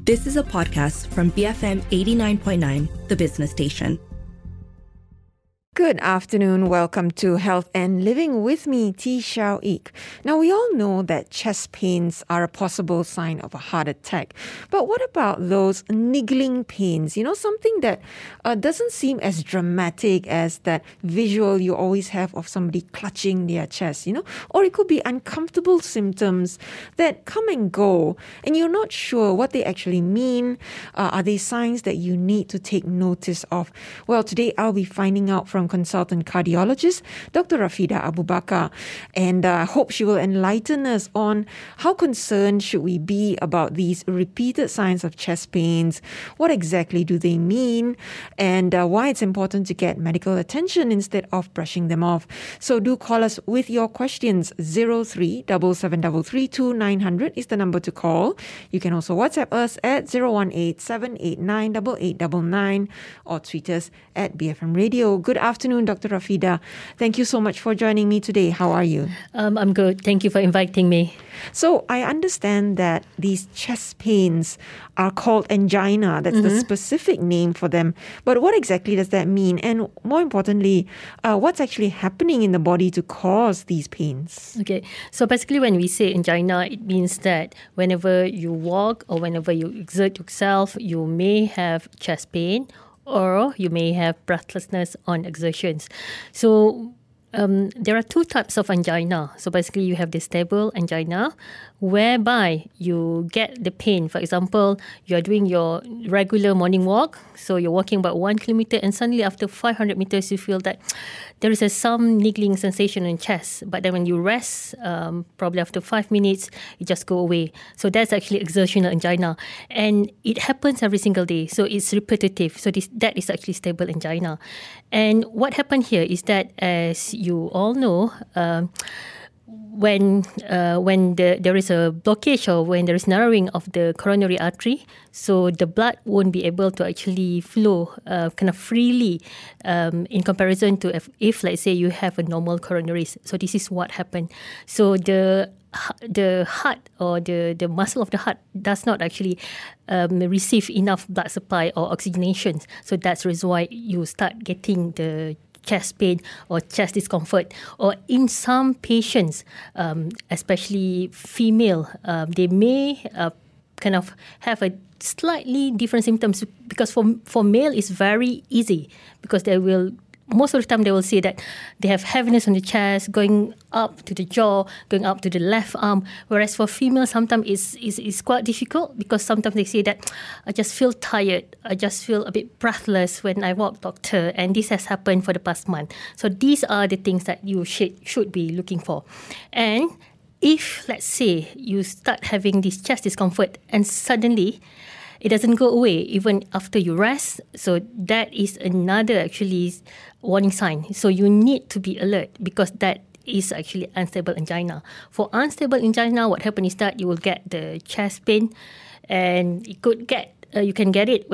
This is a podcast from BFM 89.9, the business station. Good afternoon. Welcome to Health and Living with me, T. Xiao Ik. Now, we all know that chest pains are a possible sign of a heart attack. But what about those niggling pains? You know, something that doesn't seem as dramatic as that visual you always have of somebody clutching their chest, you know? Or it could be uncomfortable symptoms that come and go, and you're not sure what they actually mean. Are they signs that you need to take notice of? Well, today I'll be finding out from consultant cardiologist, Dr. Rafida Abu Bakar, and I hope she will enlighten us on how concerned should we be about these repeated signs of chest pains, what exactly do they mean, and why it's important to get medical attention instead of brushing them off. So do call us with your questions. 03-7733-2900 is the number to call. You can also WhatsApp us at 018-789-8899 or tweet us at BFM Radio. Good afternoon, Dr. Rafida. Thank you so much for joining me today. How are you? I'm good. Thank you for inviting me. So I understand that these chest pains are called angina. That's the specific name for them. But what exactly does that mean? And more importantly, what's actually happening in the body to cause these pains? Okay. So basically when we say angina, it means that whenever you walk or whenever you exert yourself, you may have chest pain or you may have breathlessness on exertions. So there are two types of angina. So basically you have the stable angina, whereby you get the pain. For example, you are doing your regular morning walk. So you're walking about 1 kilometer and suddenly after 500 meters, you feel that there is some niggling sensation in chest. But then when you rest, probably after 5 minutes, it just go away. So that's actually exertional angina. And it happens every single day. So it's repetitive. So that is actually stable angina. And what happened here is that, as you all know, when there is a blockage or when there is narrowing of the coronary artery, so the blood won't be able to actually flow kind of freely in comparison to if let's say you have a normal coronaries. So this is what happened. So the heart or the muscle of the heart does not actually receive enough blood supply or oxygenation. So that's the reason why you start getting the chest pain or chest discomfort. Or in some patients, especially female, they may kind of have a slightly different symptoms, because for male it's very easy, because they will most of the time they will say that they have heaviness on the chest, going up to the jaw, going up to the left arm. Whereas for females, sometimes it's quite difficult, because sometimes they say that I just feel tired, I just feel a bit breathless when I walk, doctor, and this has happened for the past month. So these are the things that you should be looking for. And if, let's say, you start having this chest discomfort and suddenly it doesn't go away even after you rest, so that is another actually warning sign. So you need to be alert, because that is actually unstable angina. For unstable angina, what happens is that you will get the chest pain, and you can get it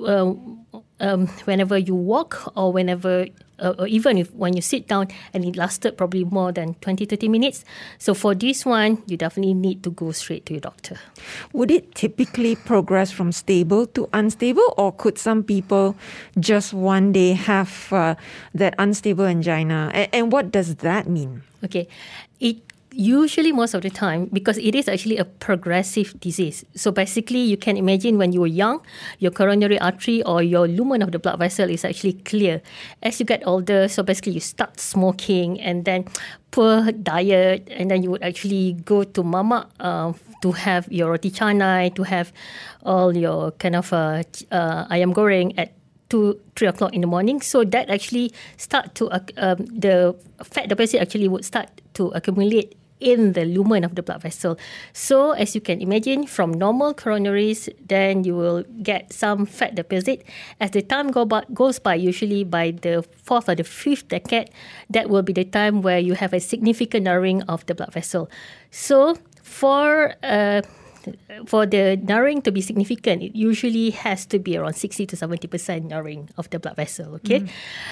whenever you walk or whenever or even when you sit down, and it lasted probably more than 20-30 minutes. So for this one, you definitely need to go straight to your doctor. Would it typically progress from stable to unstable, or could some people just one day have that unstable angina? And what does that mean? Okay. Usually, most of the time, because it is actually a progressive disease. So basically, you can imagine when you were young, your coronary artery or your lumen of the blood vessel is actually clear. As you get older, so basically you start smoking, and then poor diet, and then you would actually go to mama to have your roti canai, to have all your kind of ayam goreng at 2-3 o'clock in the morning. So that actually start to the fat deposit actually would start to accumulate in the lumen of the blood vessel. So as you can imagine, from normal coronaries, then you will get some fat deposit. As the time goes by, usually by the 4th or the 5th decade, that will be the time where you have a significant narrowing of the blood vessel. So for the narrowing to be significant, it usually has to be around 60 to 70% narrowing of the blood vessel. Okay.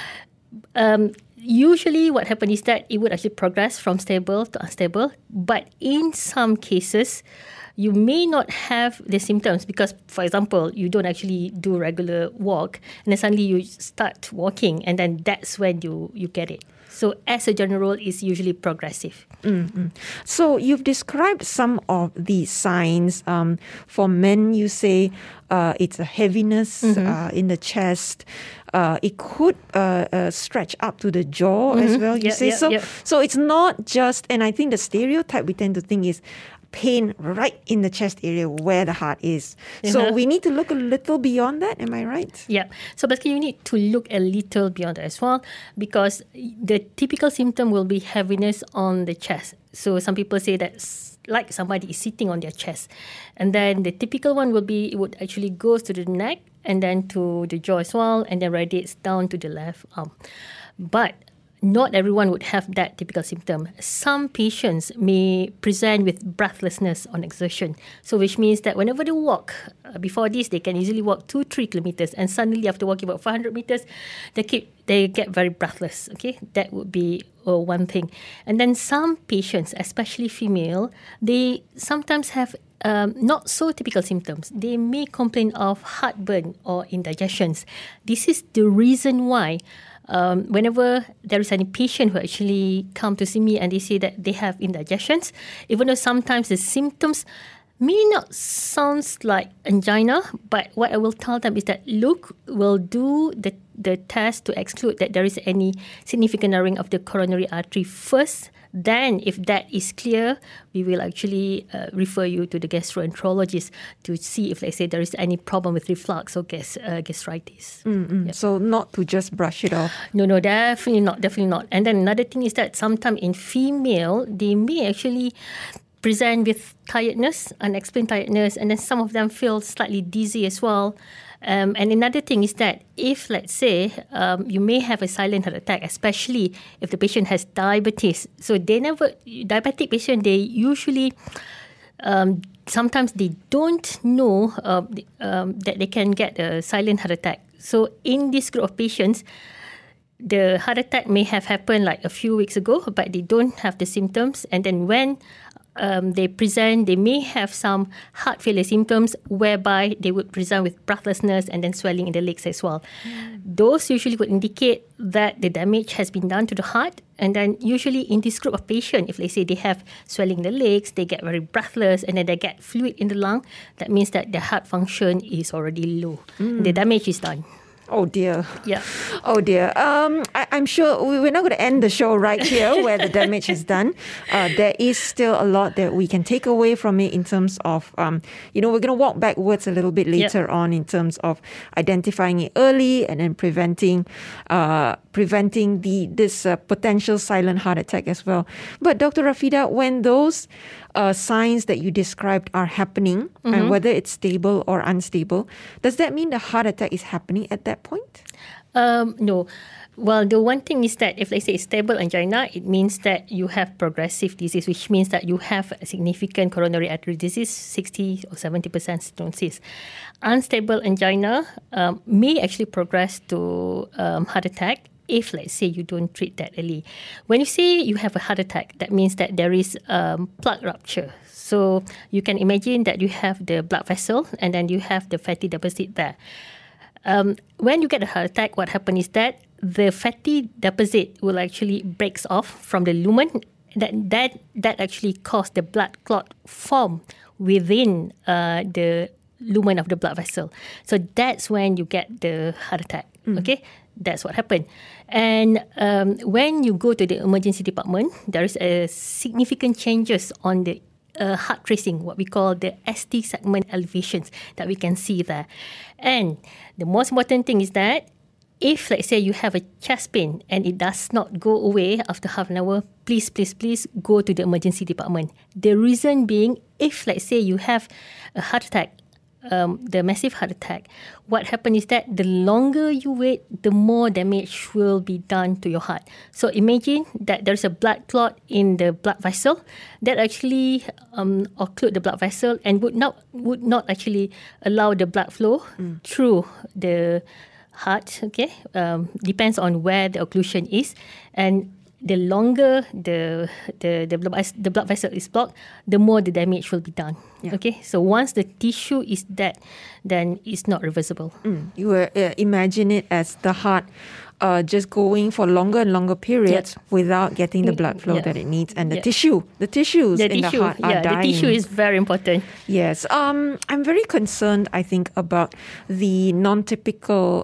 Usually what happens is that it would actually progress from stable to unstable, but in some cases you may not have the symptoms because, for example, you don't actually do regular walk and then suddenly you start walking and then that's when you get it. So as a general rule, it's usually progressive. Mm-hmm. So you've described some of these signs. For men, you say it's a heaviness in the chest. It could stretch up to the jaw as well, you say. So it's not just, and I think the stereotype we tend to think is pain right in the chest area where the heart is. So we need to look a little beyond that, am I right? Yeah. So basically you need to look a little beyond that as well, because the typical symptom will be heaviness on the chest. So some people say that's like somebody is sitting on their chest. And then the typical one will be, it would actually go to the neck and then to the jaw as well, and then radiates down to the left arm. But not everyone would have that typical symptom. Some patients may present with breathlessness on exertion. So which means that whenever they walk, before this, they can easily walk 2-3 kilometers, and suddenly after walking about 500 meters, they get very breathless. Okay, that would be one thing. And then some patients, especially female, they sometimes have not so typical symptoms. They may complain of heartburn or indigestions. This is the reason why whenever there is any patient who actually come to see me and they say that they have indigestions, even though sometimes the symptoms may not sound like angina, but what I will tell them is that, look, we'll do the test to exclude that there is any significant narrowing of the coronary artery first. Then, if that is clear, we will actually refer you to the gastroenterologist to see if, let's say, there is any problem with reflux or gastritis. Yep. So not to just brush it off. No, definitely not. And then another thing is that sometimes in female, they may actually present with tiredness, unexplained tiredness, and then some of them feel slightly dizzy as well. And another thing is that if, let's say, you may have a silent heart attack, especially if the patient has diabetes. So diabetic patient, they usually, sometimes they don't know that they can get a silent heart attack. So in this group of patients, the heart attack may have happened like a few weeks ago, but they don't have the symptoms. And then when they present, they may have some heart failure symptoms whereby they would present with breathlessness and then swelling in the legs as well. Those usually would indicate that the damage has been done to the heart. And then usually in this group of patients, if they say they have swelling in the legs, they get very breathless and then they get fluid in the lung, that means that their heart function is already low. The damage is done. Oh dear. Yeah. Oh dear. I'm sure we're not going to end the show right here where the damage is done. There is still a lot that we can take away from it in terms of, we're going to walk backwards a little bit later on in terms of identifying it early and then preventing this potential silent heart attack as well. But Dr. Rafida, when those signs that you described are happening, and whether it's stable or unstable, does that mean the heart attack is happening at that point? No. Well, the one thing is that if, let's say, it's stable angina, it means that you have progressive disease, which means that you have a significant coronary artery disease, 60 or 70% stenosis. Unstable angina may actually progress to heart attack if, let's say, you don't treat that early. When you say you have a heart attack, that means that there is plaque rupture. So you can imagine that you have the blood vessel and then you have the fatty deposit there. When you get a heart attack, what happens is that the fatty deposit will actually breaks off from the lumen. That actually causes the blood clot form within the lumen of the blood vessel. So that's when you get the heart attack. Okay, that's what happened. And when you go to the emergency department, there is a significant changes on the heart tracing, what we call the ST segment elevations that we can see there. And the most important thing is that if, let's say, you have a chest pain and it does not go away after half an hour, please go to the emergency department. The reason being, if, let's say, you have a heart attack, the massive heart attack, what happens is that the longer you wait, the more damage will be done to your heart. So imagine that there's a blood clot in the blood vessel that actually occlude the blood vessel and would not actually allow the blood flow through the heart. Okay, depends on where the occlusion is, and the longer the blood vessel is blocked, the more the damage will be done. Yeah. Okay, so once the tissue is dead, then it's not reversible. You imagine it as the heart just going for longer and longer periods without getting the blood flow that it needs, and the tissues in the heart are dying. The tissue is very important. Yes. I'm very concerned, I think, about the non-typical,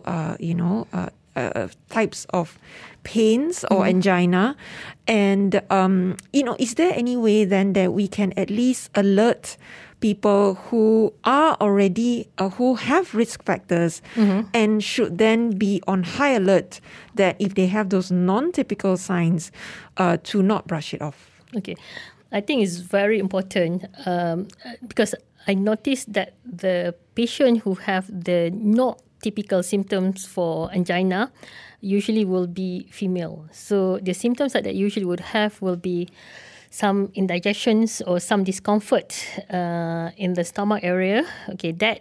types of pains or angina. And, is there any way then that we can at least alert people who are already, who have risk factors and should then be on high alert that if they have those non-typical signs, to not brush it off? Okay. I think it's very important because I noticed that the patient who have the not typical symptoms for angina usually will be female. So the symptoms that they usually would have will be some indigestions or some discomfort in the stomach area. Okay, that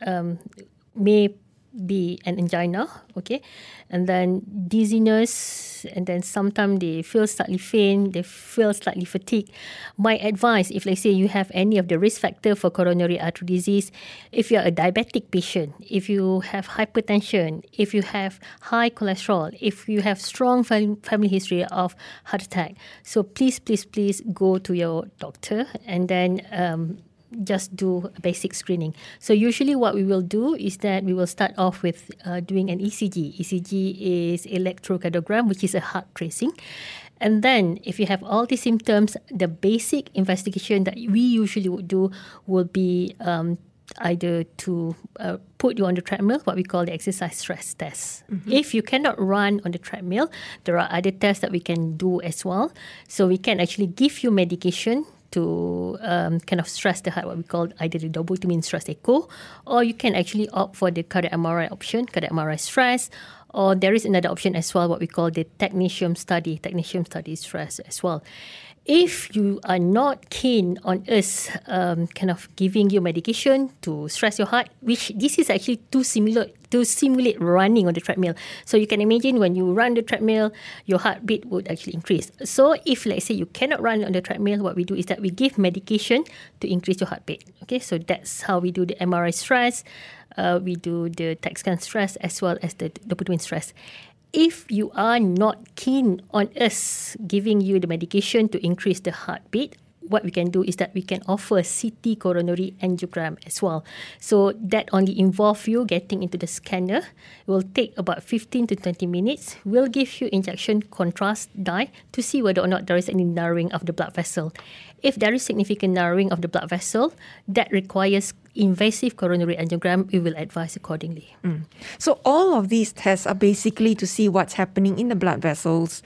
may be an angina. Okay, and then dizziness, and then sometimes they feel slightly faint, they feel slightly fatigued. My advice, if let's say you have any of the risk factor for coronary artery disease, if you are a diabetic patient, if you have hypertension, if you have high cholesterol, if you have strong family history of heart attack, so please go to your doctor and then just do a basic screening. So usually what we will do is that we will start off with doing an ECG. ECG is electrocardiogram, which is a heart tracing. And then if you have all these symptoms, the basic investigation that we usually would do will be either to put you on the treadmill, what we call the exercise stress test. If you cannot run on the treadmill, there are other tests that we can do as well. So we can actually give you medication to kind of stress the heart, what we call either the dobutamine stress echo, or you can actually opt for the cardiac MRI option, cardiac MRI stress, or there is another option as well, what we call the technetium study stress as well. If you are not keen on us kind of giving you medication to stress your heart, which this is actually to simulate running on the treadmill. So you can imagine when you run the treadmill, your heartbeat would actually increase. So if let's say you cannot run on the treadmill, what we do is that we give medication to increase your heartbeat. Okay, so that's how we do the MRI stress. We do the TET scan stress as well as the dopamine stress. If you are not keen on us giving you the medication to increase the heartbeat, what we can do is that we can offer CT coronary angiogram as well. So that only involves you getting into the scanner. It will take about 15 to 20 minutes. We'll give you injection contrast dye to see whether or not there is any narrowing of the blood vessel. If there is significant narrowing of the blood vessel, that requires invasive coronary angiogram, we will advise accordingly. So all of these tests are basically to see what's happening in the blood vessels,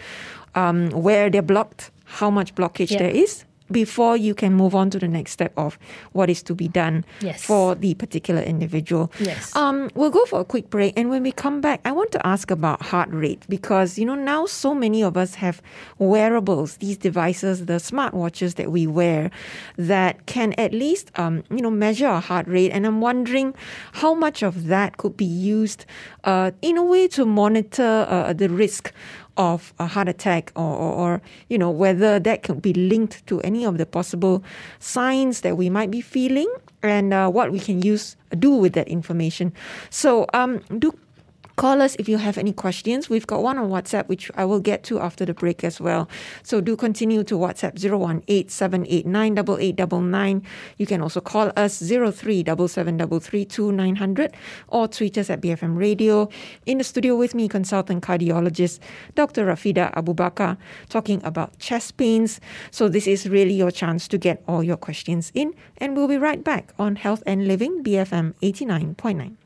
where they're blocked, how much blockage there is, before you can move on to the next step of what is to be done for the particular individual. We'll go for a quick break, and when we come back, I want to ask about heart rate, because now so many of us have wearables, these devices, the smartwatches that we wear, that can at least measure our heart rate, and I'm wondering how much of that could be used in a way to monitor the risk of a heart attack, or whether that could be linked to any of the possible signs that we might be feeling, and what we can do with that information. So do call us if you have any questions. We've got one on WhatsApp, which I will get to after the break as well. So do continue to WhatsApp 018-789-8899. You can also call us 03-7733-2900 or tweet us at BFM Radio. In the studio with me, consultant cardiologist Dr. Rafida Abu Bakar, talking about chest pains. So this is really your chance to get all your questions in, and we'll be right back on Health and Living, BFM 89.9.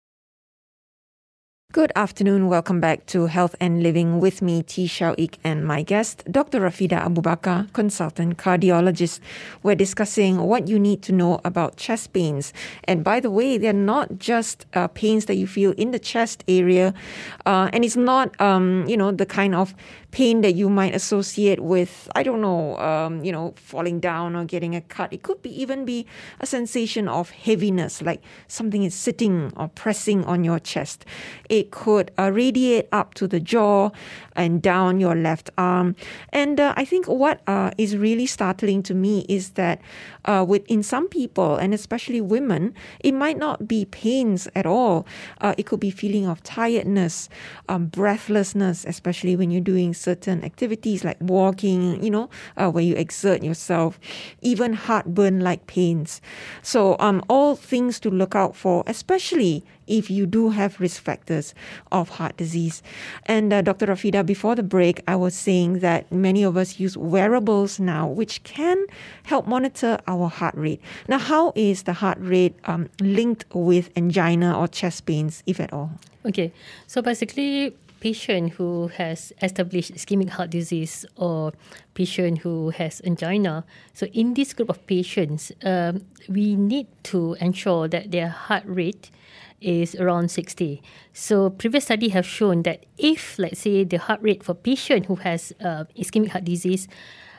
Good afternoon. Welcome back to Health and Living with me, T. Shao-Ik, and my guest, Dr. Rafida Abu Bakar, consultant cardiologist. We're discussing what you need to know about chest pains. And by the way, they're not just pains that you feel in the chest area, and it's not, the kind of pain that you might associate with, I don't know, falling down or getting a cut. It could even be a sensation of heaviness, like something is sitting or pressing on your chest. It could radiate up to the jaw and down your left arm. And I think what is really startling to me is that in some people, and especially women, it might not be pains at all. It could be feeling of tiredness, breathlessness, especially when you're doing certain activities like walking, where you exert yourself, even heartburn-like pains. So all things to look out for, especially if you do have risk factors of heart disease. And Dr. Rafida, before the break, I was saying that many of us use wearables now, which can help monitor our heart rate. Now, how is the heart rate linked with angina or chest pains, if at all? Okay, so basically, patient who has established ischemic heart disease or patient who has angina, so in this group of patients, we need to ensure that their heart rate is around 60. So previous study have shown that if, let's say, the heart rate for patient who has ischemic heart disease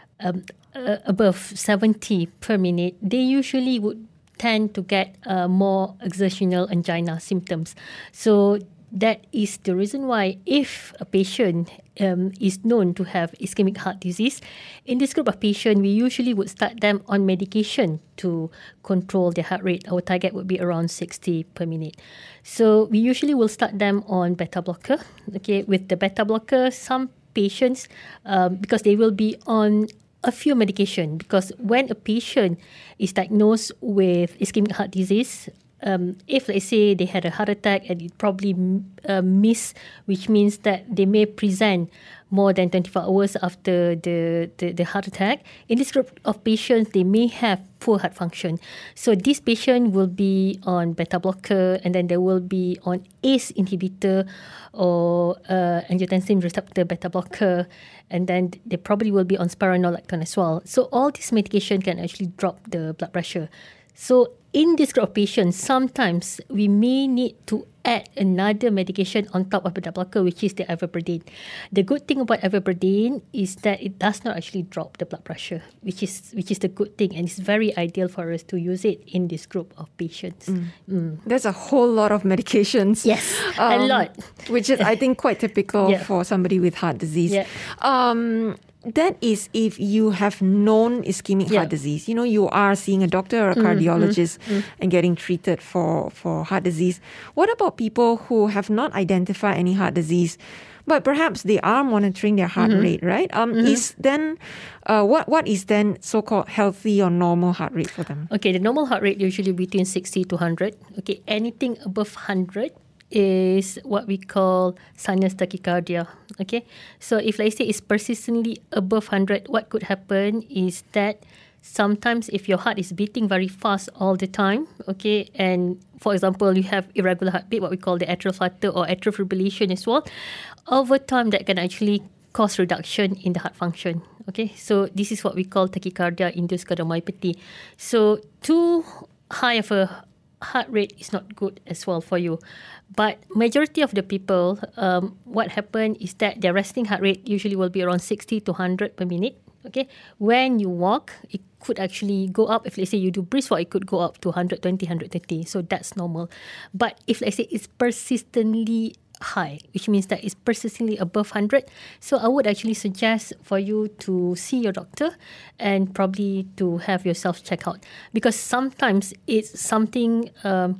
above 70 per minute, they usually would tend to get more exertional angina symptoms. So that is the reason why if a patient is known to have ischemic heart disease, in this group of patients, we usually would start them on medication to control their heart rate. Our target would be around 60 per minute. So we usually will start them on beta blocker. Okay, with the beta blocker, some patients, because they will be on a few medication, because when a patient is diagnosed with ischemic heart disease, if let's say they had a heart attack and it probably missed, which means that they may present more than 24 hours after the heart attack. In this group of patients, they may have poor heart function. So this patient will be on beta blocker, and then they will be on ACE inhibitor or angiotensin receptor beta blocker, and then they probably will be on spironolactone as well. So all this medication can actually drop the blood pressure. So in this group of patients, sometimes we may need to add another medication on top of beta blocker, which is the ivabradine. The good thing about ivabradine is that it does not actually drop the blood pressure, which is the good thing, and it's very ideal for us to use it in this group of patients. There's a whole lot of medications. Yes, a lot. Which is, I think, quite typical for somebody with heart disease. Yeah. That is if you have known ischemic heart disease. You are seeing a doctor or a cardiologist and getting treated for heart disease. What about people who have not identified any heart disease, but perhaps they are monitoring their heart rate, right? Is then what is then so-called healthy or normal heart rate for them? Okay, the normal heart rate usually between 60 to 100. Okay, anything above 100 is what we call sinus tachycardia. Okay, so if let's say it's persistently above 100, what could happen is that sometimes if your heart is beating very fast all the time, okay, and for example, you have irregular heartbeat, what we call the atrial flutter or atrial fibrillation as well, over time that can actually cause reduction in the heart function. Okay, so this is what we call tachycardia-induced cardiomyopathy. So too high of a heart rate is not good as well for you. But majority of the people, what happened is that their resting heart rate usually will be around 60 to 100 per minute. Okay, when you walk, it could actually go up. If let's say you do brisk walk, it could go up to 120, 130. So that's normal. But if let's say it's persistently high, which means that it's persistently above 100, so I would actually suggest for you to see your doctor and probably to have yourself check out, because sometimes it's something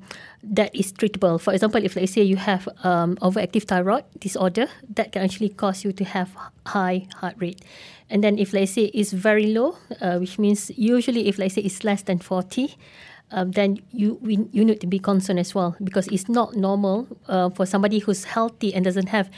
that is treatable. For example, if let's say you have overactive thyroid disorder, that can actually cause you to have high heart rate. And then if let's say it's very low, which means usually if let's say it's less than 40, then you need to be concerned as well, because it's not normal for somebody who's healthy and doesn't have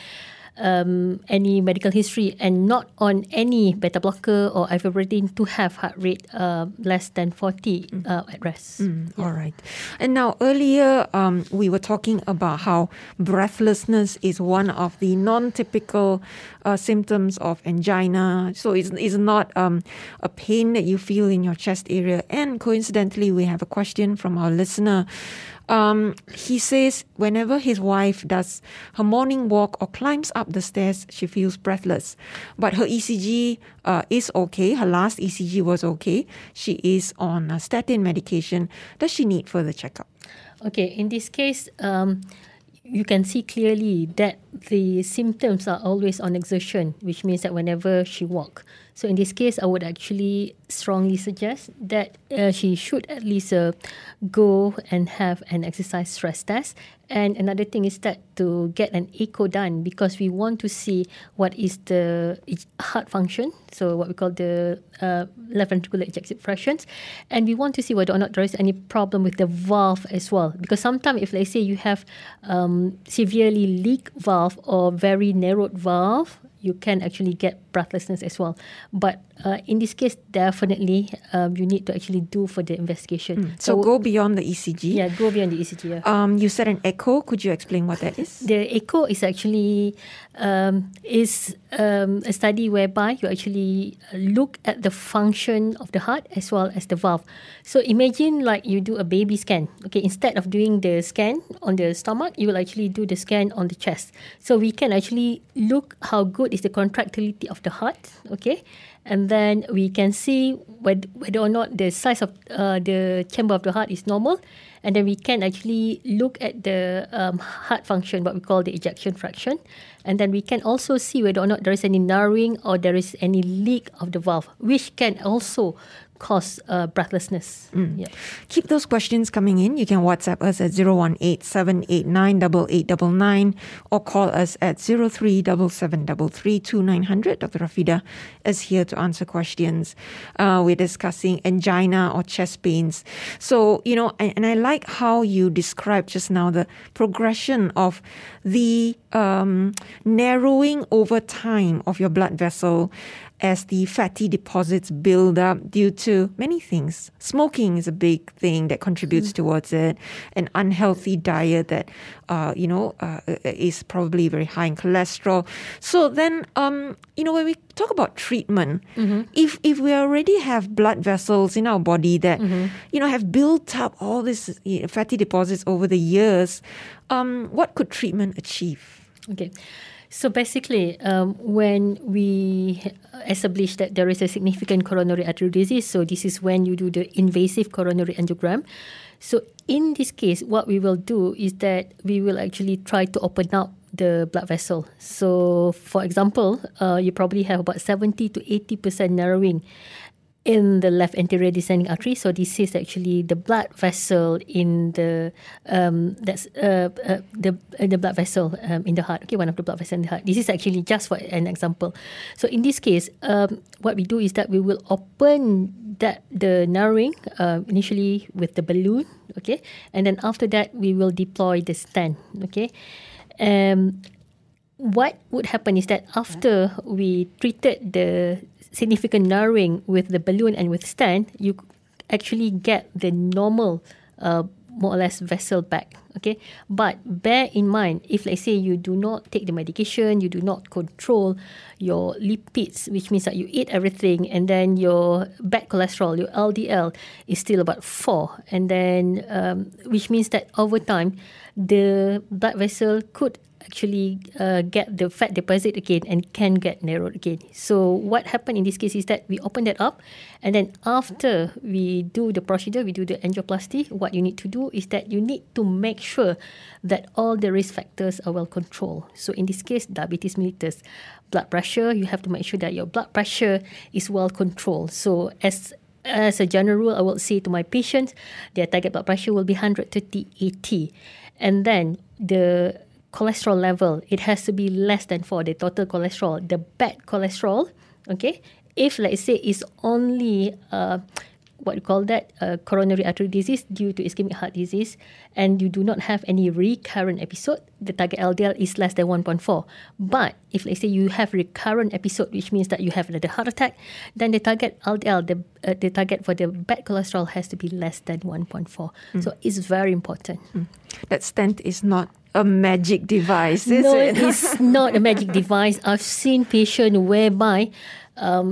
any medical history and not on any beta blocker or ivabradine to have heart rate less than 40 at rest. All right. And now earlier we were talking about how breathlessness is one of the non-typical symptoms of angina. So it's not a pain that you feel in your chest area. And coincidentally, we have a question from our listener He says whenever his wife does her morning walk or climbs up the stairs, she feels breathless. But her ECG is okay. Her last ECG was okay. She is on statin medication. Does she need further checkup? Okay, in this case, you can see clearly that the symptoms are always on exertion, which means that whenever she walks. So in this case, I would actually strongly suggest that she should at least go and have an exercise stress test. And another thing is that to get an echo done, because we want to see what is the heart function, so what we call the left ventricular ejection fractions, and we want to see whether or not there is any problem with the valve as well. Because sometimes if let's say you have severely leak valve or very narrowed valve, you can actually get breathlessness as well. But in this case, definitely you need to actually do further investigation. So go beyond the ECG. Yeah, go beyond the ECG. Yeah. You said an echo. Could you explain what that is? The echo is actually a study whereby you actually look at the function of the heart as well as the valve. So imagine like you do a baby scan. Okay, instead of doing the scan on the stomach, you will actually do the scan on the chest. So we can actually look how good is the contractility of the heart. Okay. And then we can see whether or not the size of the chamber of the heart is normal. And then we can actually look at the heart function, what we call the ejection fraction. And then we can also see whether or not there is any narrowing or there is any leak of the valve, which can also cause breathlessness. Yeah. Keep those questions coming in. You can WhatsApp us at 018-789-8899 or call us at 03-7733-2900. Dr. Rafida is here to answer questions. We're discussing angina or chest pains. So, and I like how you described just now the progression of the narrowing over time of your blood vessel as the fatty deposits build up due to many things. Smoking is a big thing that contributes towards it. An unhealthy diet that, is probably very high in cholesterol. So then, when we talk about treatment, if we already have blood vessels in our body that, have built up all these fatty deposits over the years, what could treatment achieve? Okay. So basically, when we establish that there is a significant coronary artery disease, so this is when you do the invasive coronary angiogram. So in this case, what we will do is that we will actually try to open up the blood vessel. So for example, you probably have about 70 to 80% narrowing in the left anterior descending artery. So this is actually the blood vessel in the the blood vessel in the heart. Okay, one of the blood vessels in the heart. This is actually just for an example. So in this case, what we do is that we will open the narrowing initially with the balloon. Okay, and then after that we will deploy the stent. Okay. What would happen is that after we treated the significant narrowing with the balloon and with stent, you actually get the normal, more or less, vessel back. Okay, but bear in mind, if let's say you do not take the medication, you do not control your lipids, which means that you eat everything, and then your bad cholesterol, your LDL, is still about 4, and then which means that over time, the blood vessel could actually get the fat deposit again and can get narrowed again. So what happened in this case is that we open that up, and then after we do the procedure, we do the angioplasty, what you need to do is that you need to make sure that all the risk factors are well controlled. So in this case, diabetes mellitus, blood pressure, you have to make sure that your blood pressure is well controlled. So as a general rule, I will say to my patients, their target blood pressure will be 130/80. And then the cholesterol level, it has to be less than 4, the total cholesterol, the bad cholesterol, okay? If, let's say, it's only, what you call that, coronary artery disease due to ischemic heart disease, and you do not have any recurrent episode, the target LDL is less than 1.4. But if, let's say, you have recurrent episode, which means that you have another heart attack, then the target LDL, the target for the bad cholesterol has to be less than 1.4. So it's very important. That stent is not a magic device, is it? No, it's not a magic device. I've seen patients whereby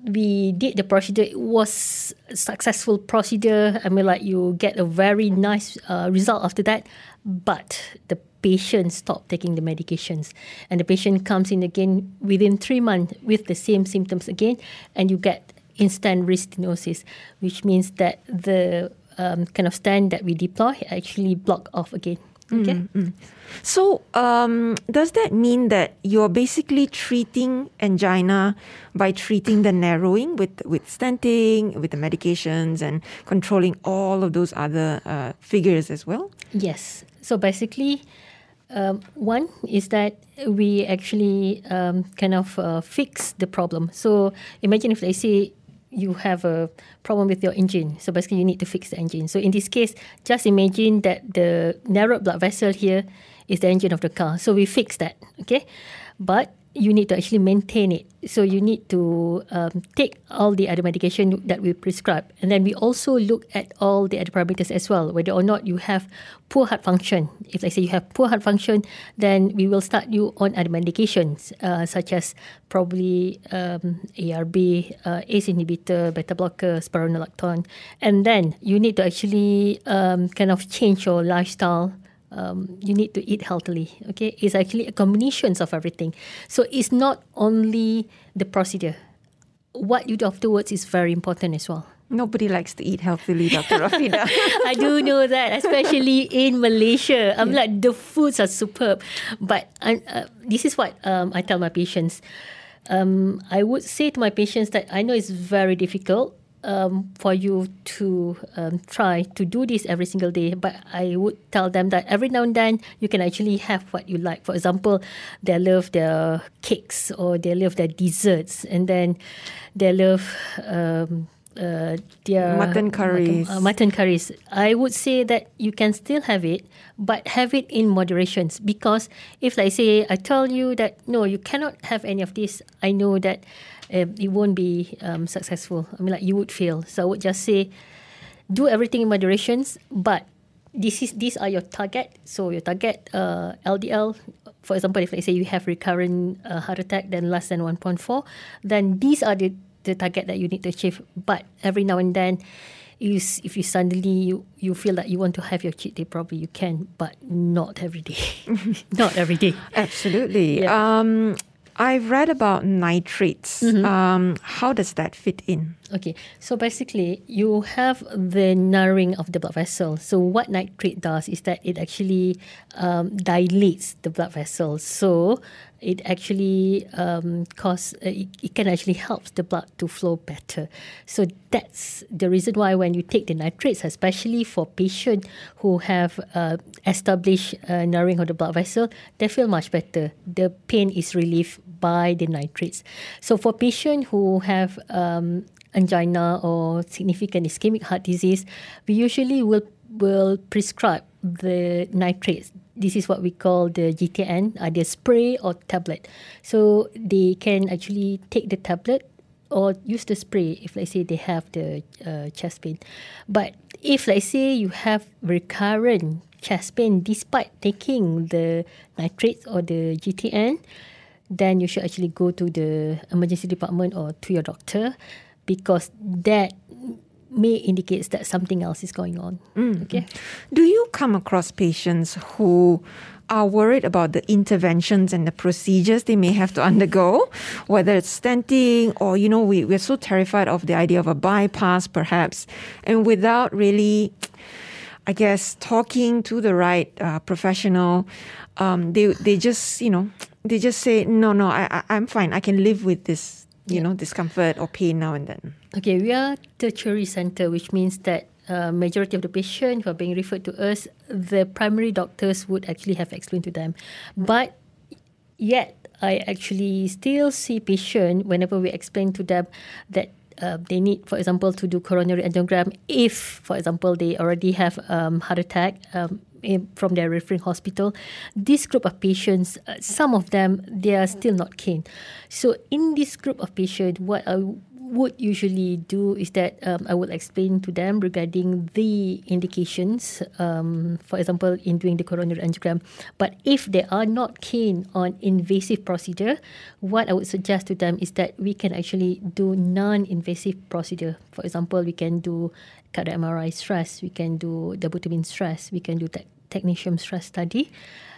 we did the procedure. It was a successful procedure. I mean, like you get a very nice result after that. But the patient stopped taking the medications, and the patient comes in again within 3 months with the same symptoms again, and you get instant restenosis, which means that the kind of stent that we deploy actually block off again. Okay. So, does that mean that you're basically treating angina by treating the narrowing with stenting, with the medications, and controlling all of those other figures as well? Yes. So basically, one is that we actually fix the problem. So imagine if they say you have a problem with your engine. So basically you need to fix the engine. So in this case, just imagine that the narrowed blood vessel here is the engine of the car. So we fix that, okay? But you need to actually maintain it. So you need to take all the other medication that we prescribe. And then we also look at all the other parameters as well, whether or not you have poor heart function. If let's say you have poor heart function, then we will start you on other medications, such as probably ARB, ACE inhibitor, beta blocker, spironolactone. And then you need to actually change your lifestyle. You need to eat healthily. Okay, it's actually a combination of everything. So it's not only the procedure. What you do afterwards is very important as well. Nobody likes to eat healthily, Dr. Rafida. I do know that, especially in Malaysia. I'm like, the foods are superb. But this is what I tell my patients. I would say to my patients that I know it's very difficult for you to try to do this every single day, but I would tell them that every now and then you can actually have what you like. For example, they love their cakes or they love their desserts, and then they love their mutton curries. Mutton curries. I would say that you can still have it, but have it in moderations. Because if, like say, I tell you that no, you cannot have any of this, I know that it won't be successful. I mean, like you would fail. So I would just say, do everything in moderations, but these are your target. So your target LDL, for example, if let's say you have recurrent heart attack, then less than 1.4, then these are the target that you need to achieve. But every now and then, if you suddenly you feel that you want to have your cheat day, probably you can, but not every day. Not every day. Absolutely. Yeah. I've read about nitrates. How does that fit in? Okay, so basically you have the narrowing of the blood vessel. So what nitrate does is that it actually dilates the blood vessel. So it actually it can actually help the blood to flow better. So that's the reason why when you take the nitrates, especially for patients who have established narrowing of the blood vessel, they feel much better. The pain is relieved by the nitrates. So for patients who have angina or significant ischemic heart disease, we usually will prescribe the nitrates. This is what we call the GTN, either spray or tablet. So they can actually take the tablet or use the spray if, let's say, they have the chest pain. But if, let's say, you have recurrent chest pain despite taking the nitrates or the GTN, then you should actually go to the emergency department or to your doctor, because that may indicate that something else is going on. Okay. Do you come across patients who are worried about the interventions and the procedures they may have to undergo, whether it's stenting or, we're so terrified of the idea of a bypass perhaps, and without really, I guess, talking to the right professional, they just say, no, I'm fine. I can live with this, discomfort or pain now and then. Okay, we are tertiary center, which means that majority of the patients who are being referred to us, the primary doctors would actually have explained to them. But yet, I actually still see patients whenever we explain to them that they need, for example, to do coronary angiogram if, for example, they already have heart attack from their referring hospital. This group of patients, some of them, they are still not keen. So in this group of patients, what would usually do is that I will explain to them regarding the indications, for example, in doing the coronary angiogram. But if they are not keen on invasive procedure, what I would suggest to them is that we can actually do non-invasive procedure. For example, we can do cardiac MRI stress, we can do dobutamine stress, we can do technetium stress study,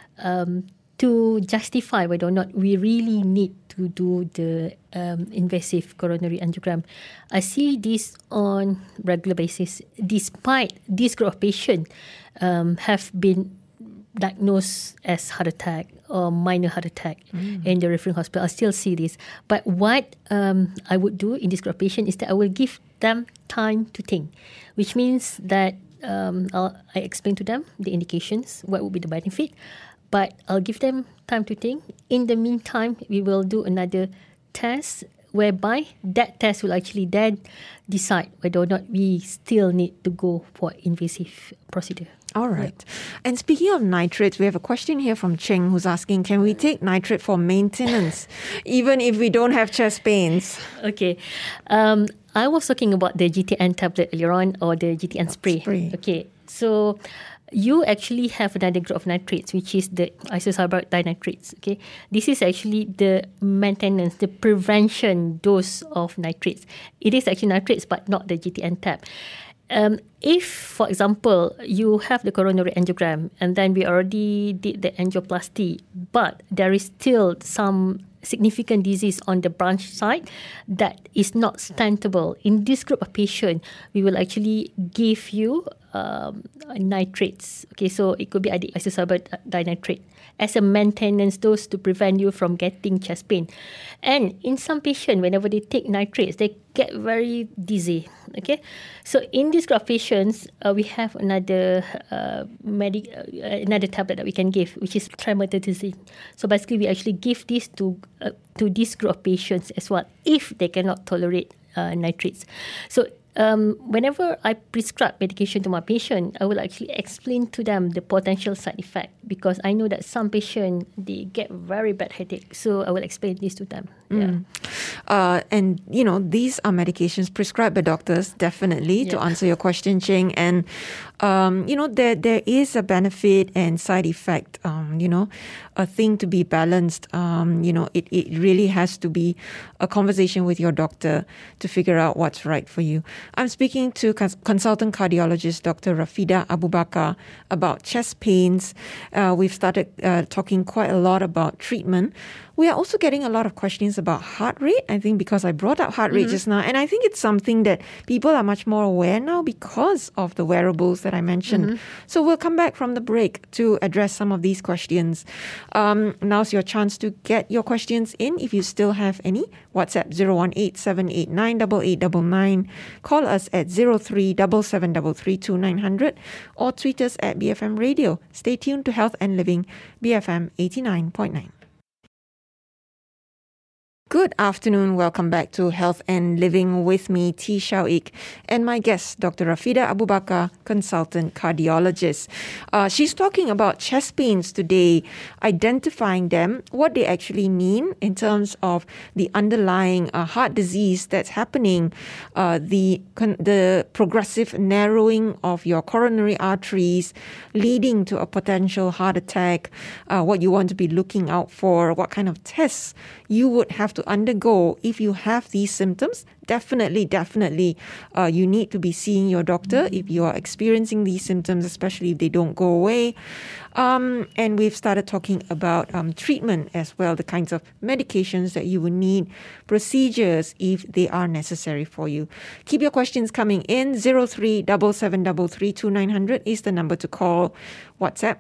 to justify whether or not we really need to do the invasive coronary angiogram. I see this on regular basis, despite this group of patients have been diagnosed as heart attack or minor heart attack in the referring hospital. I still see this. But what I would do in this group of patients is that I will give them time to think, which means that I explain to them the indications, what would be the benefit, but I'll give them time to think. In the meantime, we will do another test whereby that test will actually then decide whether or not we still need to go for invasive procedure. All right. And speaking of nitrates, we have a question here from Cheng who's asking, can we take nitrate for maintenance even if we don't have chest pains? Okay. I was talking about the GTN tablet earlier on, or the GTN spray. Okay. So you actually have another group of nitrates, which is the isocyanates dinitrates. Okay, this is actually the maintenance, the prevention dose of nitrates. It is actually nitrates, but not the GTN tab. If, for example, you have the coronary angiogram and then we already did the angioplasty, but there is still some significant disease on the branch side that is not stentable, in this group of patients, we will actually give you nitrates. Okay, so it could be isosarbate dinitrate as a maintenance dose to prevent you from getting chest pain. And in some patients, whenever they take nitrates, they get very dizzy. Okay, so in this group of patients, we have another another tablet that we can give, which is trimetazidine. So basically, we actually give this to this group of patients as well if they cannot tolerate nitrates. So whenever I prescribe medication to my patient, I will actually explain to them the potential side effect, because I know that some patients, they get very bad headache. So I will explain this to them. And, these are medications prescribed by doctors, definitely, to answer your question, Cheng. And, there is a benefit and side effect, a thing to be balanced. It really has to be a conversation with your doctor to figure out what's right for you. I'm speaking to consultant cardiologist Dr. Rafida Abu Bakar about chest pains. We've started talking quite a lot about treatment. We are also getting a lot of questions about heart rate, I think because I brought up heart rate just now. And I think it's something that people are much more aware now because of the wearables that I mentioned. So we'll come back from the break to address some of these questions. Now's your chance to get your questions in if you still have any. WhatsApp 018-789-8899. Call us at 03-7733-2900 or tweet us at BFM Radio. Stay tuned to Health and Living, BFM 89.9. Good afternoon. Welcome back to Health and Living with me, T. Shao-Ik, and my guest, Dr. Rafida Abu Bakar, consultant cardiologist. She's talking about chest pains today, identifying them, what they actually mean in terms of the underlying heart disease that's happening, the progressive narrowing of your coronary arteries leading to a potential heart attack, what you want to be looking out for, what kind of tests you would have to undergo if you have these symptoms. Definitely, you need to be seeing your doctor if you are experiencing these symptoms, especially if they don't go away. And we've started talking about treatment as well, the kinds of medications that you will need, procedures if they are necessary for you. Keep your questions coming in. 03-7733-2900 is the number to call. WhatsApp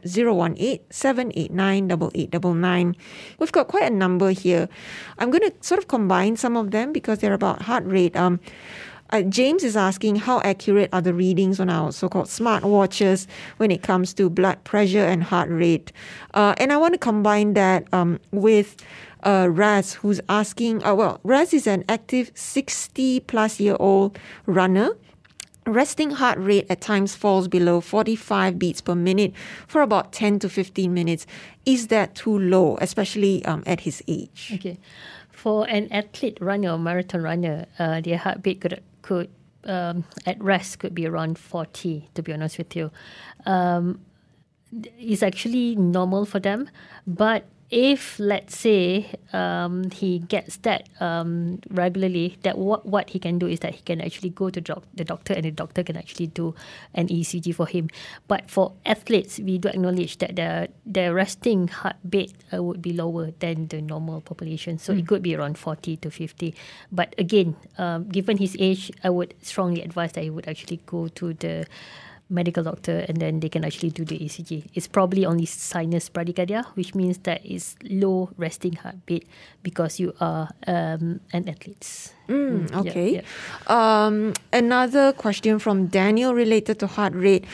018-789-8899. We've got quite a number here. I'm going to sort of combine some of them because they're about heart rate. James is asking, how accurate are the readings on our so-called smartwatches when it comes to blood pressure and heart rate? And I want to combine that with Raz, who's asking, Raz is an active 60-plus-year-old runner. Resting heart rate at times falls below 45 beats per minute for about 10 to 15 minutes. Is that too low, especially at his age? Okay. For an athlete runner or marathon runner, their heartbeat could at rest could be around 40. To be honest with you, it's actually normal for them. But if let's say he gets that regularly, that what he can do is that he can actually go to the doctor, and the doctor can actually do an ECG for him. But for athletes, we do acknowledge that their resting heartbeat would be lower than the normal population. So it could be around 40 to 50. But again, given his age, I would strongly advise that he would actually go to the medical doctor, and then they can actually do the ECG. It's probably only sinus bradycardia, which means that it's low resting heartbeat because you are an athlete. Okay. Another question from Daniel related to heart rate.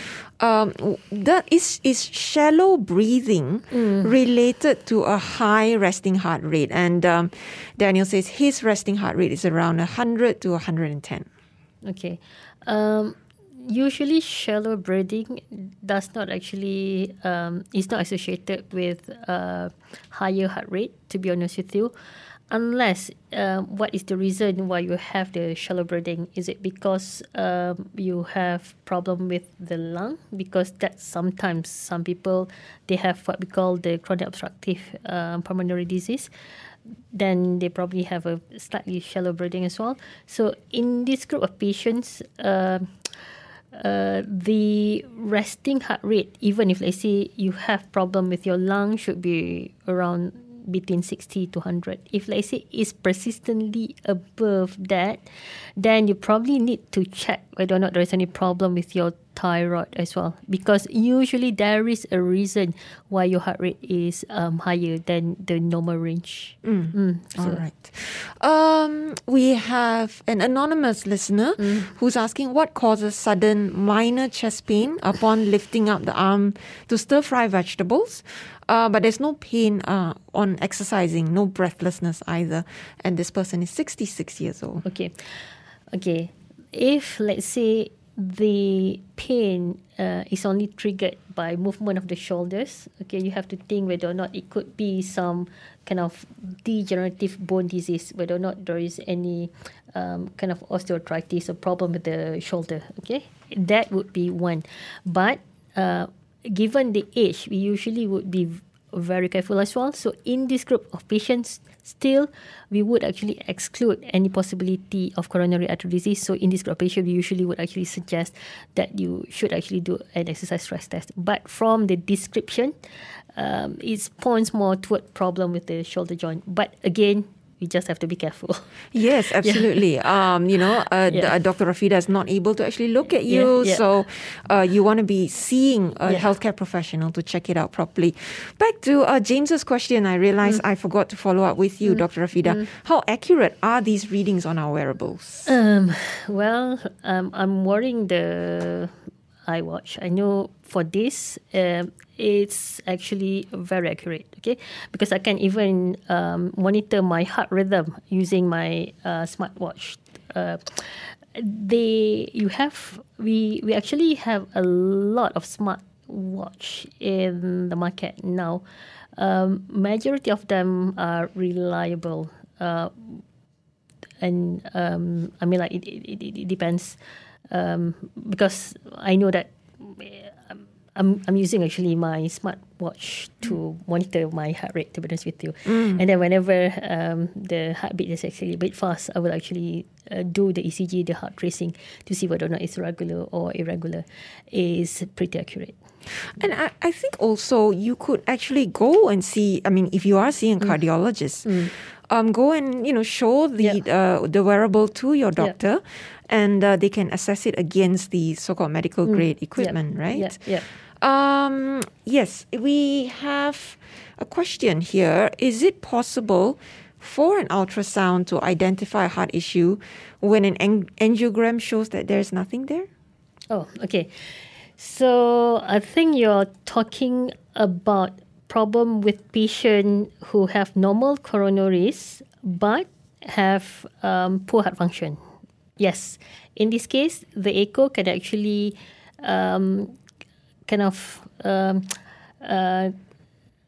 Is shallow breathing related to a high resting heart rate? And Daniel says his resting heart rate is around 100 to 110. Okay. Usually, shallow breathing does not actually is not associated with higher heart rate. To be honest with you, unless what is the reason why you have the shallow breathing? Is it because you have problem with the lung? Because that sometimes some people they have what we call the chronic obstructive pulmonary disease. Then they probably have a slightly shallow breathing as well. So in this group of patients, the resting heart rate, even if let's say you have problem with your lung, should be around between 60 to 100. If let's say it's persistently above that, then you probably need to check whether or not there is any problem with your thyroid as well, because usually there is a reason why your heart rate is higher than the normal range. All right. We have an anonymous listener who's asking what causes sudden minor chest pain upon lifting up the arm to stir fry vegetables, but there's no pain on exercising, no breathlessness either, and this person is 66 years old. Okay. If let's say the pain is only triggered by movement of the shoulders, okay, you have to think whether or not it could be some kind of degenerative bone disease, whether or not there is any kind of osteoarthritis or problem with the shoulder, okay? That would be one. But given the age, we usually would be very careful as well. So in this group of patients, still, we would actually exclude any possibility of coronary artery disease. So in this group of patients, we usually would actually suggest that you should actually do an exercise stress test. But from the description, it points more toward problem with the shoulder joint. But again, we just have to be careful. Yes, absolutely. Dr. Rafida is not able to actually look at you. So you want to be seeing a healthcare professional to check it out properly. Back to James's question, I realized I forgot to follow up with you, Dr. Rafida. How accurate are these readings on our wearables? I'm wearing the iWatch. I know for this, it's actually very accurate, okay? Because I can even monitor my heart rhythm using my smartwatch. We actually have a lot of smartwatch in the market now. Majority of them are reliable, and I mean, like it depends. Because I know that I'm using actually my smartwatch to monitor my heart rate, to be honest with you. And then whenever the heartbeat is actually a bit fast, I will actually do the ECG, the heart tracing, to see whether or not it's regular or irregular. It's pretty accurate. And I think also you could actually go and see, I mean, if you are seeing a cardiologist, go and, show the wearable to your doctor, and they can assess it against the so-called medical grade equipment, right? Yes, we have a question here. Is it possible for an ultrasound to identify a heart issue when an angiogram shows that there's nothing there? Oh, okay. So I think you're talking about problem with patients who have normal coronaries but have poor heart function. Yes. In this case, the echo can actually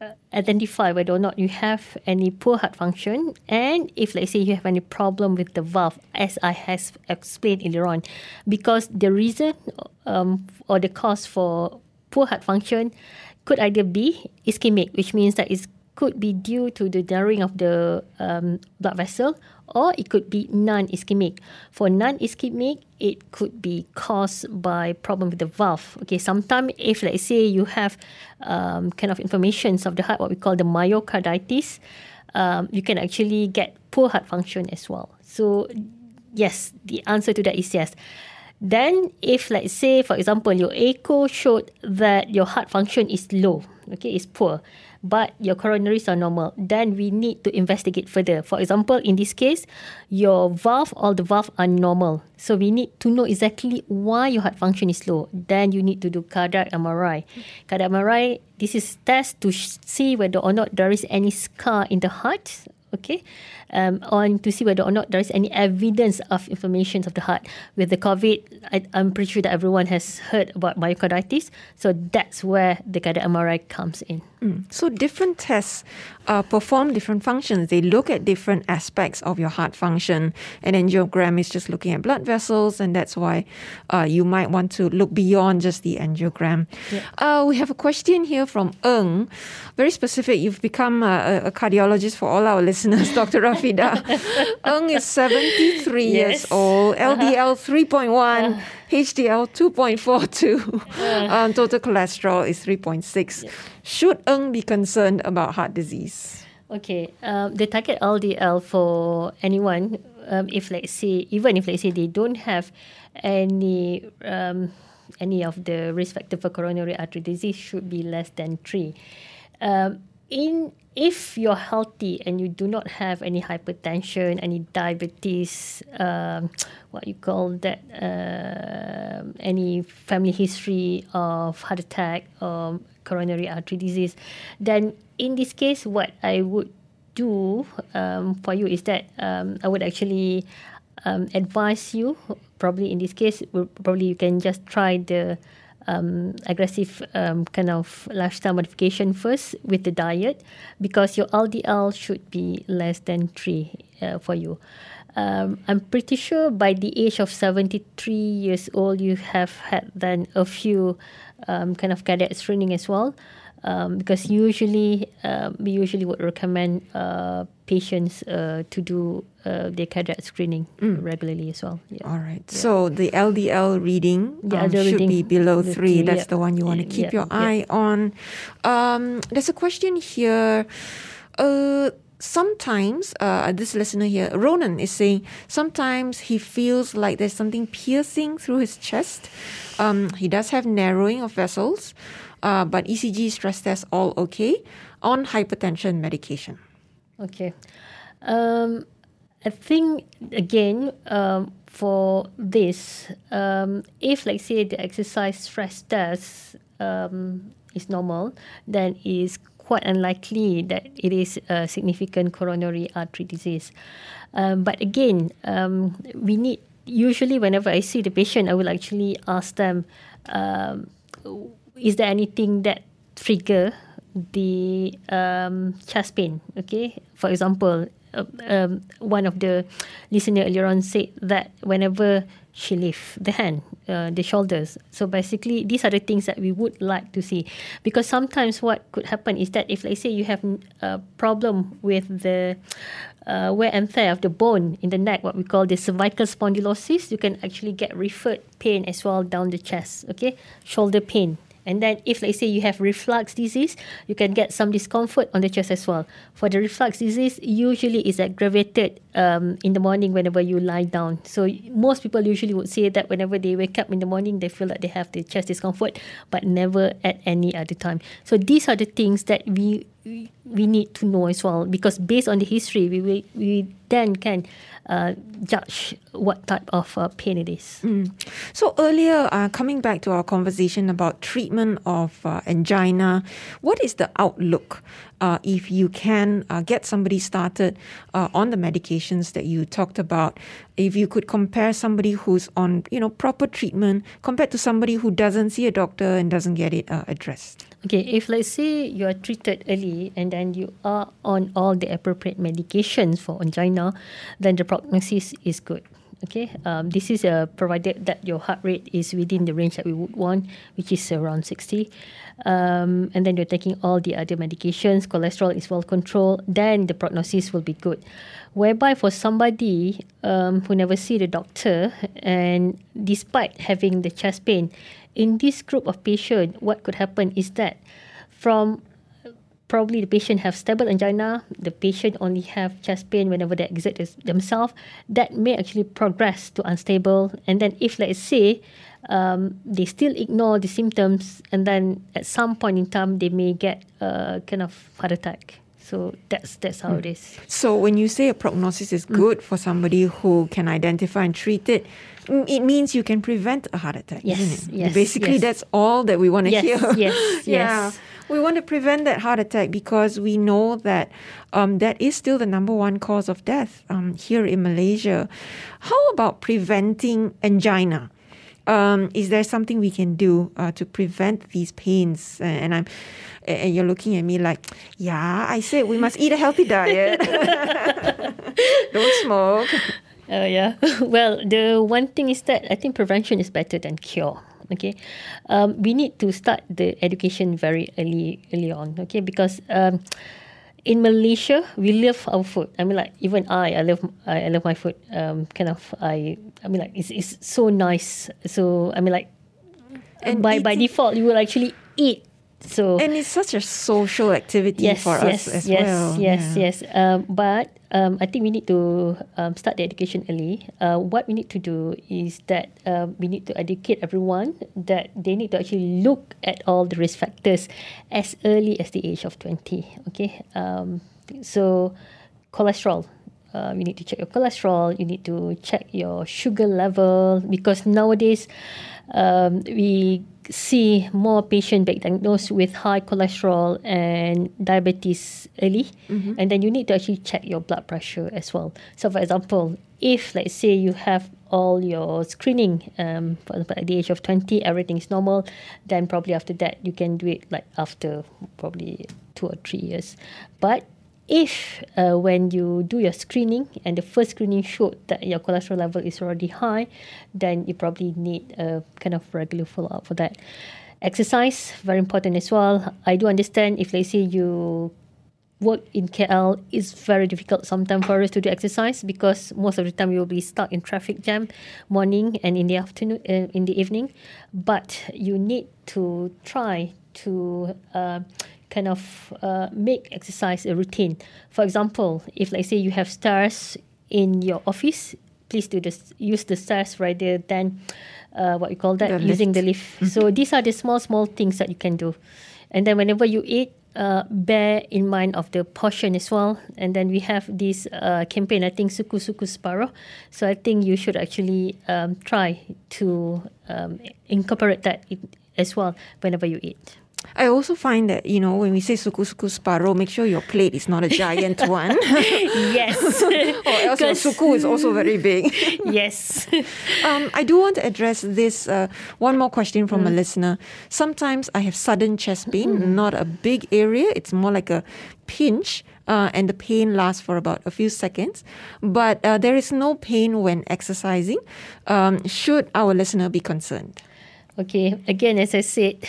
identify whether or not you have any poor heart function, and if let's say you have any problem with the valve, as I has explained earlier on, because the reason or the cause for poor heart function could either be ischemic, which means that it could be due to the narrowing of the blood vessel, or it could be non-ischemic. For non-ischemic, it could be caused by problem with the valve. Okay, sometimes if let's say you have kind of inflammations of the heart, what we call the myocarditis, you can actually get poor heart function as well. So yes, the answer to that is yes. Then if let's say, for example, your echo showed that your heart function is low, okay, is poor, but your coronaries are normal, then we need to investigate further. For example, in this case, your valve, all the valves are normal. So we need to know exactly why your heart function is low. Then you need to do cardiac MRI. Cardiac MRI, this is test to see whether or not there is any scar in the heart, okay, on to see whether or not there is any evidence of inflammation of the heart. With the COVID, I'm pretty sure that everyone has heard about myocarditis. So that's where the cardiac MRI comes in. So different tests perform different functions. They look at different aspects of your heart function. An angiogram is just looking at blood vessels, and that's why you might want to look beyond just the angiogram. Yeah. We have a question here from Ng. Very specific. You've become a cardiologist for all our listeners, Dr. Rafida. Ng is 73 years old, LDL 3.1, HDL 2.42, total cholesterol is 3.6. Should Ng be concerned about heart disease? Okay, the target LDL for anyone, if let's say, even if let's say they don't have any of the risk factor for coronary artery disease, should be less than 3. If you're healthy and you do not have any hypertension, any diabetes, what you call that, any family history of heart attack or coronary artery disease, then in this case, what I would do for you is that I would actually advise you, probably in this case, probably you can just try the aggressive kind of lifestyle modification first with the diet, because your LDL should be less than 3 for you. I'm pretty sure by the age of 73 years old, you have had then a few kind of cardiac screening as well, because we usually would recommend patients to do their cardiac screening regularly as well. Yeah. All right. Yeah. So the LDL reading should be below 3. That's the one you want to keep your eye on. There's a question here. Sometimes, this listener here, Ronan, is saying sometimes he feels like there's something piercing through his chest. He does have narrowing of vessels, but ECG, stress test, all okay, on hypertension medication. Okay. I think, again, for this, if, like, say, the exercise stress test is normal, then it's quite unlikely that it is a significant coronary artery disease. But again, we need, usually whenever I see the patient, I will actually ask them, is there anything that trigger the chest pain? Okay, for example, one of the listener earlier on said that whenever she lifts the hand, the shoulders. So basically, these are the things that we would like to see, because sometimes what could happen is that if, let's say, you have a problem with the wear and tear of the bone in the neck, what we call the cervical spondylosis, you can actually get referred pain as well down the chest. Okay, shoulder pain. And then if, let's say, you have reflux disease, you can get some discomfort on the chest as well. For the reflux disease, usually is aggravated in the morning whenever you lie down. So most people usually would say that whenever they wake up in the morning, they feel like they have the chest discomfort, but never at any other time. So these are the things that we need to know as well, because based on the history, we then can judge what type of pain it is. So earlier, coming back to our conversation about treatment of angina, what is the outlook if you can get somebody started on the medications that you talked about? If you could compare somebody who's on proper treatment compared to somebody who doesn't see a doctor and doesn't get it addressed. Okay, if let's say you are treated early and then you are on all the appropriate medications for angina, then the prognosis is good. Okay, this is provided that your heart rate is within the range that we would want, which is around 60. And then you're taking all the other medications, cholesterol is well controlled, then the prognosis will be good. Whereby for somebody who never see the doctor and despite having the chest pain, in this group of patients, what could happen is that from probably the patient have stable angina, the patient only have chest pain whenever they exert themselves, that may actually progress to unstable. And then if let's say they still ignore the symptoms, and then at some point in time they may get a kind of heart attack. So that's how it is. So when you say a prognosis is good for somebody who can identify and treat it, it means you can prevent a heart attack, isn't it? Yes. Basically, that's all that we want to hear. Yes. Yeah. We want to prevent that heart attack because we know that that is still the number one cause of death here in Malaysia. How about preventing angina? Is there something we can do to prevent these pains? And you're looking at me like, yeah, I said we must eat a healthy diet. Don't smoke. Yeah. Well, the one thing is that I think prevention is better than cure. Okay, we need to start the education very early on. Okay, because in Malaysia we love our food. I mean, like even I love my food. It's so nice. So I mean, like, and by default you will actually eat. So and it's such a social activity for us as well. Yes. But I think we need to start the education early. What we need to do is that we need to educate everyone that they need to actually look at all the risk factors as early as the age of 20. Okay, so cholesterol. You need to check your cholesterol. You need to check your sugar level because nowadays we see more patients diagnosed with high cholesterol and diabetes early, and then you need to actually check your blood pressure as well. So, for example, if let's say you have all your screening, for example, at the age of 20, everything is normal, then probably after that you can do it like after probably 2 or 3 years. But if when you do your screening and the first screening showed that your cholesterol level is already high, then you probably need a kind of regular follow-up for that. Exercise, very important as well. I do understand if let's say you work in KL, it's very difficult sometimes for us to do exercise because most of the time you will be stuck in traffic jam morning and in the afternoon, in the evening. But you need to try to make exercise a routine. For example, if let's say you have stairs in your office, please use the stairs rather than using the lift. So these are the small things that you can do. And then whenever you eat, bear in mind of the portion as well. And then we have this campaign, I think Suku Separuh. So I think you should actually try to incorporate that as well whenever you eat. I also find that, when we say suku separuh, make sure your plate is not a giant one. Yes. Or else your suku is also very big. Yes. I do want to address this one more question from a listener. Sometimes I have sudden chest pain, not a big area. It's more like a pinch. And the pain lasts for about a few seconds. But there is no pain when exercising. Should our listener be concerned? Okay, again, as I said,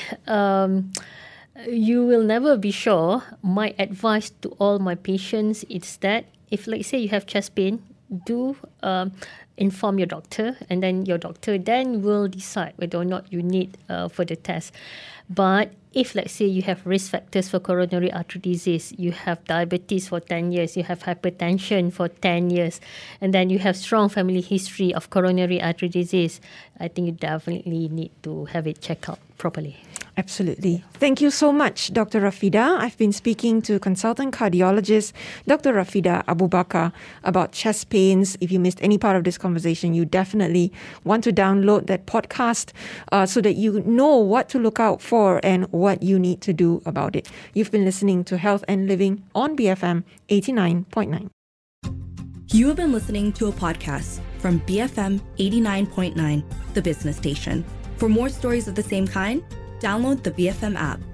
you will never be sure. My advice to all my patients is that if, let's say, you have chest pain, do inform your doctor, and then your doctor then will decide whether or not you need further tests. But if, let's say, you have risk factors for coronary artery disease, you have diabetes for 10 years, you have hypertension for 10 years, and then you have strong family history of coronary artery disease, I think you definitely need to have it checked out properly. Absolutely. Thank you so much, Dr. Rafida. I've been speaking to consultant cardiologist Dr. Rafida Abu Bakar about chest pains. If you missed any part of this conversation, you definitely want to download that podcast so that you know what to look out for and what you need to do about it. You've been listening to Health and Living on BFM 89.9. You have been listening to a podcast from BFM 89.9, the business station. For more stories of the same kind, download the BFM app.